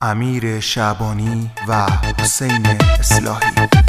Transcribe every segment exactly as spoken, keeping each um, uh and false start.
امیر شعبانی و حسین اصلاحی.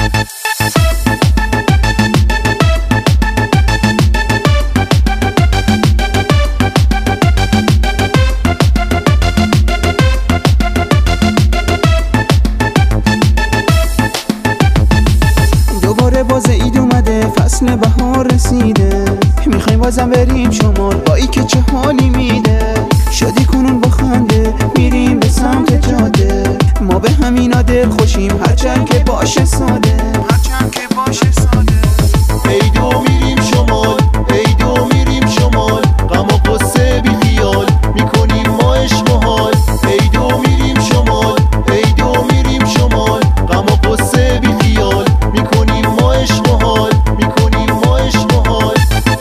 دوباره باز عید اومده، فصل بهار رسیده، میخوایم بازم بریم شمال با ای که چه حالی میده. شادی کنون با خنده میریم به سمت جاده، ما به همینا دل خوشیم هرچند که باشه ساده، هرچند که باشه ساده. عیدو میریم شمال، عیدو میریم شمال، غم و قصه بی خیال میکنیم ما عشق و حال. عیدو میریم شمال، عیدو میریم شمال، غم و قصه بی خیال میکنیم ما عشق و حال، میکنیم ما عشق و حال.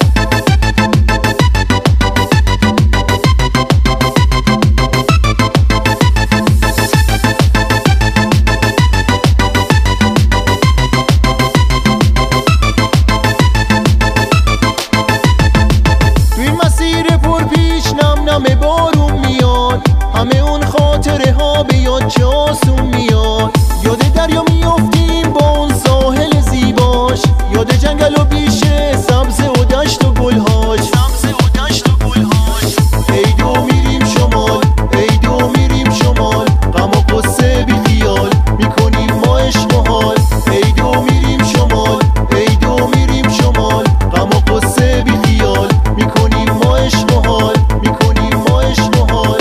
همه بارون میاد، همه اون خاطره ها به یاد چه آسون میاد. یاد دریا میافتیم با اون ساحل زیباش، یاد جنگل و بیشه سبز و دشت و گلهاش، سبز و دشت و گلهاش. عیدو میریم شمال، عیدو میریم شمال، غم و قصه بی خیال میکنیم ما عشق و حال. عیدو میریم شمال، عیدو میریم شمال، غم و قصه بی خیال میکنیم ما عشق و حال، میکنیم ما عشق و حال.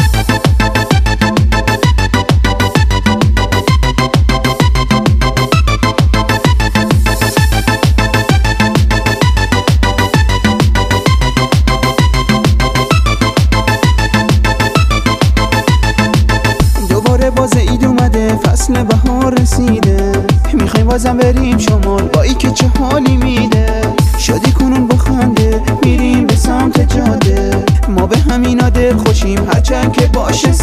دوباره باز عید اومده، فصل بهار رسیده، میخوایم بازم بریم شمال با ای که چه حالی میده. شادی کنون با خنده میریم به سمت جاده، ما به همینا دل خوشیم هرچند که باشه